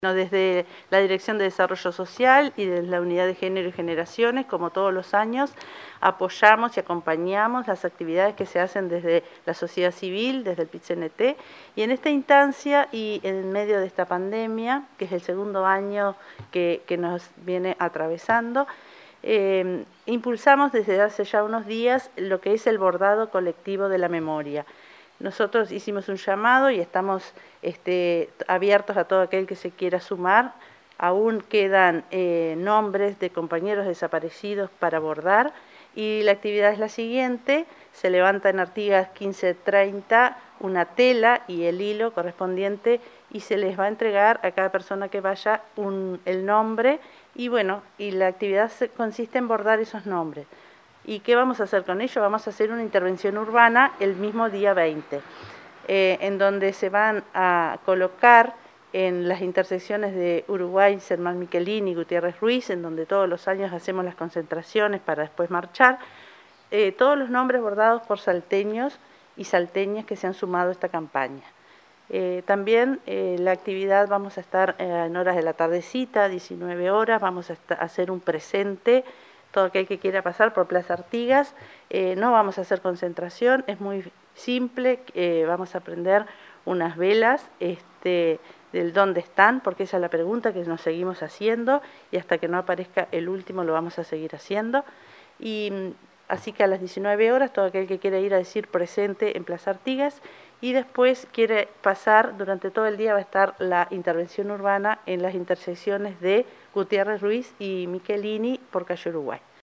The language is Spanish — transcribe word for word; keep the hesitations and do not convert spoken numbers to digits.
No, desde la Dirección de Desarrollo Social y desde la Unidad de Género y Generaciones, como todos los años, apoyamos y acompañamos las actividades que se hacen desde la sociedad civil, desde el P I T C N T, y en esta instancia y en medio de esta pandemia, que es el segundo año que, que nos viene atravesando, eh, impulsamos desde hace ya unos días lo que es el bordado colectivo de la memoria. Nosotros hicimos un llamado y estamos este, abiertos a todo aquel que se quiera sumar. Aún quedan eh, nombres de compañeros desaparecidos para bordar y la actividad es la siguiente: se levanta en Artigas quince treinta una tela y el hilo correspondiente y se les va a entregar a cada persona que vaya un, el nombre y bueno, y la actividad se, consiste en bordar esos nombres. ¿Y qué vamos a hacer con ello? Vamos a hacer una intervención urbana el mismo día veinte, eh, en donde se van a colocar en las intersecciones de Uruguay, San Miguelín y Gutiérrez Ruiz, en donde todos los años hacemos las concentraciones para después marchar, eh, todos los nombres bordados por salteños y salteñas que se han sumado a esta campaña. Eh, también eh, la actividad vamos a estar eh, en horas de la tardecita, diecinueve horas, vamos a, a hacer un presente. Todo aquel que quiera pasar por Plaza Artigas, eh, no vamos a hacer concentración, es muy simple, eh, vamos a prender unas velas este, del dónde están, porque esa es la pregunta que nos seguimos haciendo y hasta que no aparezca el último lo vamos a seguir haciendo. Y así que a las diecinueve horas todo aquel que quiera ir a decir presente en Plaza Artigas y después quiere pasar, durante todo el día va a estar la intervención urbana en las intersecciones de Gutiérrez Ruiz y Michelini por calle Uruguay.